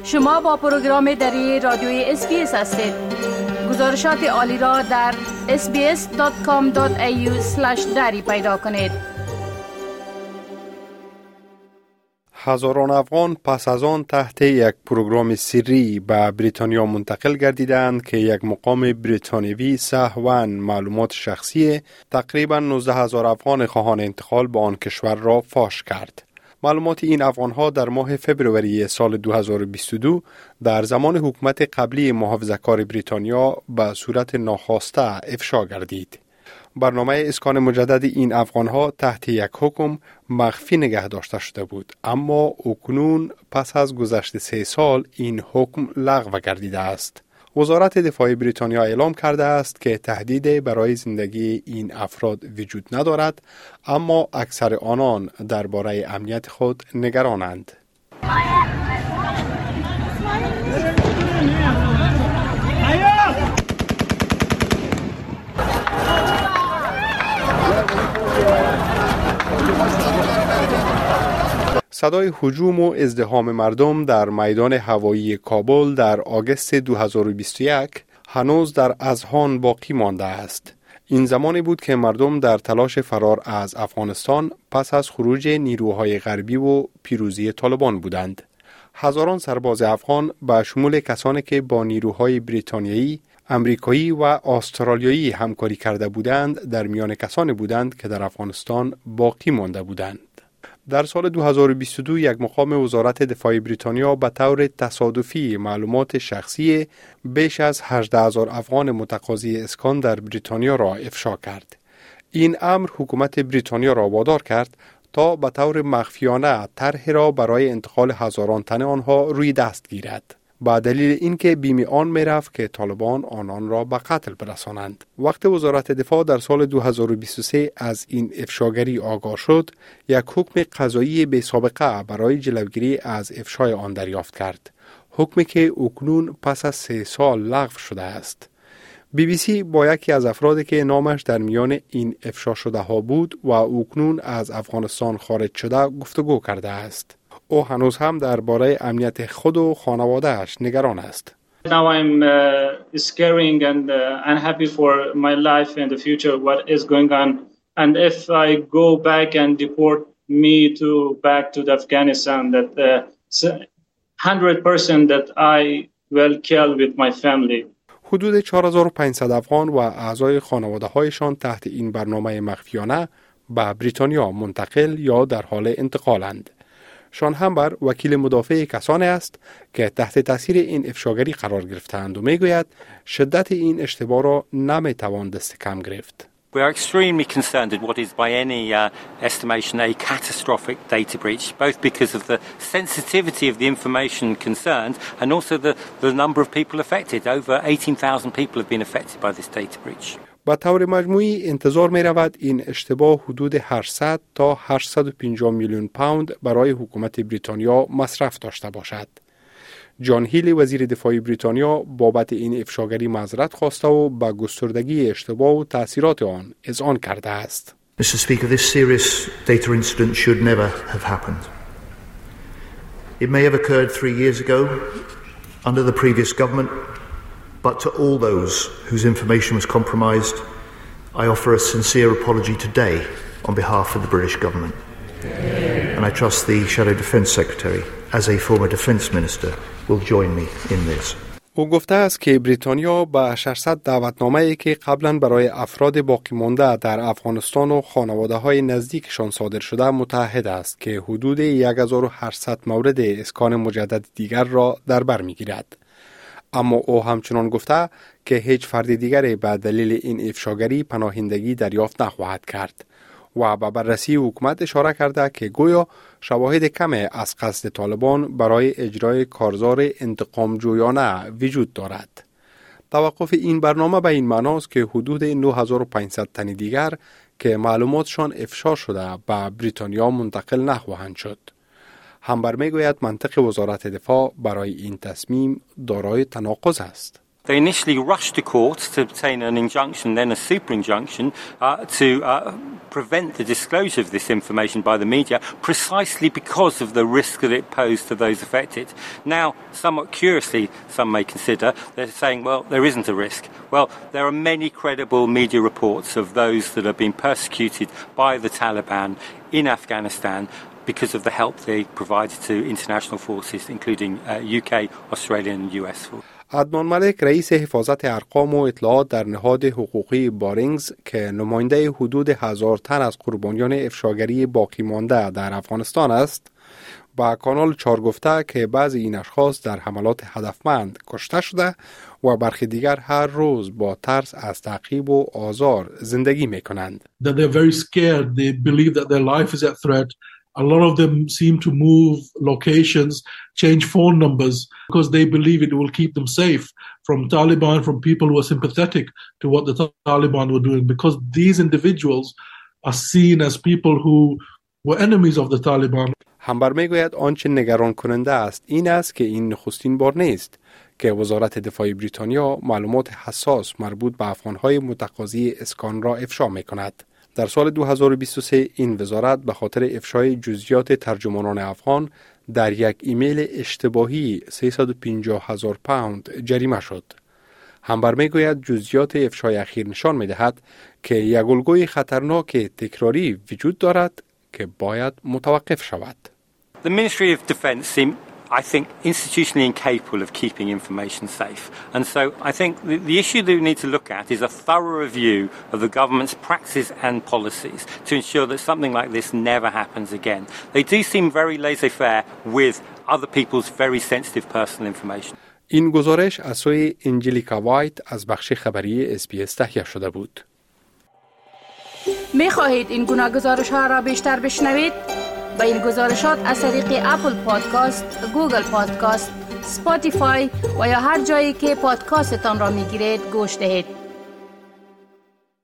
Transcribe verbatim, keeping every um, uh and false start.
شما با پروگرام دری رادیوی اس بی اس هستید. گزارشات عالی را در اس بی اس دات کام دات ای یو اسلش دری پیدا کنید. هزاران افغان پس از آن تحت یک پروگرام سری به بریتانیا منتقل گردیدند که یک مقام بریتانیوی سهواً معلومات شخصی تقریباً نوزده هزار افغان خواهان انتقال به آن کشور را فاش کرد. معلومات این افغان‌ها در ماه فبروری سال دو هزار و بیست و دو در زمان حکومت قبلی محافظه‌کار بریتانیا به صورت ناخواسته افشا گردید. برنامه اسکان مجدد این افغان‌ها تحت یک حکم مخفی نگه داشته شده بود، اما اکنون پس از گذشت سه سال این حکم لغو گردیده است. وزارت دفاع بریتانیا اعلام کرده است که تهدید برای زندگی این افراد وجود ندارد، اما اکثر آنان درباره امنیت خود نگرانند. صدای هجوم و ازدحام مردم در میدان هوایی کابل در آگوست دو هزار و بیست و یک هنوز در اذهان باقی مانده است. این زمانی بود که مردم در تلاش فرار از افغانستان پس از خروج نیروهای غربی و پیروزی طالبان بودند. هزاران سرباز افغان به شمول کسانی که با نیروهای بریتانیایی، امریکایی و استرالیایی همکاری کرده بودند در میان کسانی بودند که در افغانستان باقی مانده بودند. در سال دو هزار و بیست و دو یک مقام وزارت دفاع بریتانیا به طور تصادفی معلومات شخصی بیش از هجده هزار افغان متقاضی اسکان در بریتانیا را افشا کرد. این امر حکومت بریتانیا را وادار کرد تا به طور مخفیانه طرح را برای انتقال هزاران تن آنها روی دست گیرد، با دلیل اینکه بیم آن میرفت که طالبان آنان را به قتل برسانند. وقت وزارت دفاع در سال دو هزار و بیست و سه از این افشاگری آگاه شد، یک حکم قضایی بی سابقه برای جلوگیری از افشای آن دریافت کرد، حکمی که اکنون پس از سه سال لغو شده است. بی بی سی با یکی از افرادی که نامش در میان این افشا شده ها بود و اکنون از افغانستان خارج شده گفتگو کرده است. او هنوز هم درباره امنیت خود و خانواده‌اش نگران است. Now I'm uh, scaring and uh, unhappy for my life and the future, what is going on. And if I go back and deport me to back to the Afghanistan, that uh, one hundred percent that I will kill with my family. حدود چهار هزار و پانصد افغان و اعضای خانواده‌هایشان تحت این برنامه مخفیانه به بریتانیا منتقل یا در حال انتقالند. شان همبر وکیل مدافع کسانی است که تحت تاثیر این افشاگری قرار گرفتند و میگوید شدت این اشتباه را نمیتوان دست کم گرفت. We are extremely concerned at what is by any uh, estimation a catastrophic data breach, both because of the sensitivity of the information concerned and also the, the number of people affected. Over eighteen thousand people have been affected by this data breach. با طور مجموعی انتظار می رود این اشتباه حدود هشتصد تا هشتصد و پنجاه میلیون پوند برای حکومت بریتانیا مصرف داشته باشد. جان هیلی وزیر دفاع بریتانیا بابت این افشاگری معذرت خواسته و به گستردگی اشتباه و تأثیرات آن اذعان کرده است. Mister Speaker, this serious data incident should never have happened. It may have occurred three years ago under the previous government, but to all those whose information was compromised, I offer a sincere apology today on behalf of the British government. And I trust the Shadow Defence Secretary, as a former Defence Minister, will join me in this. او گفته است که بریتانیا با ششصد دعوتنامه‌ای که قبلا برای افراد باقی مانده در افغانستان و خانواده‌های نزدیکشان صادر شده متحد است که حدود هزار و هشتصد مورد اسکان مجدد دیگر را در بر می‌گیرد. اما او همچنان گفته که هیچ فرد دیگری به دلیل این افشاگری پناهندگی دریافت نخواهد کرد و به بررسی حکومت اشاره کرده که گویا شواهد کمی از قصد طالبان برای اجرای کارزار انتقام جویانه وجود دارد. توقف این برنامه به این معناست که حدود نه هزار و پانصد تن دیگر که معلوماتشان افشا شده به بریتانیا منتقل نخواهند شد. همبر میگوید منطق وزارت دفاع برای این تصمیم دارای تناقض است. They initially rushed to court to obtain an injunction, then a super injunction, uh, to uh, prevent the disclosure of this information by the media, precisely because of the risk that it posed to those affected. Now, somewhat curiously, some may consider, they're saying, well, there isn't a risk. Well, there are many credible media reports of those that have been persecuted by the Taliban in Afghanistan because of the help they provided to international forces, including uh, U K, Australian and U S forces. عدنان ملک رئیس حفاظت ارقام و اطلاعات در نهاد حقوقی بارینگز که نماینده حدود هزار تن از قربانیان افشاگری باقی مانده در افغانستان است، با کانال چهار گفته که بعضی این اشخاص در حملات هدفمند کشته شده و برخی دیگر هر روز با ترس از تعقیب و آزار زندگی می کنند. That they're very scared. They believe that their life is at threat. A lot of them seem to move locations, change phone numbers because they believe it will keep them safe from Taliban, from people who are sympathetic to what the Taliban were doing, because these individuals are seen as people who were enemies of the Taliban. همبر میگوید آنچه نگران کننده است این است که این نخستین بار نیست که وزارت دفاع بریتانیا معلومات حساس مربوط به افغانهای متقاضی اسکان را افشا می کند. در سال دو هزار و بیست و سه این وزارت به خاطر افشای جزئیات ترجمانان افغان در یک ایمیل اشتباهی سیصد و پنجاه هزار پوند جریمه شد. همبر میگوید جزئیات افشای اخیر نشان میدهد که یک الگوی خطرناک تکراری وجود دارد که باید متوقف شود. The Ministry of Defence seem, I think, institutionally incapable of keeping information safe. And so I think the, the issue that we need to look at is a thorough review of the government's practices and policies to ensure that something like this never happens again. They do seem very laissez-faire with other people's very sensitive personal information. این گزارش از سوی انجلیکا وایت از بخش خبری اس بی اس تهیه شده بود. می خواهید این گناه گزارش ها را بیشتر بشنوید؟ با این گزارشات از طریق اپل پادکاست، گوگل پادکاست، سپاتیفای و یا هر جایی که پادکاستتان را می گیرید گوش دهید.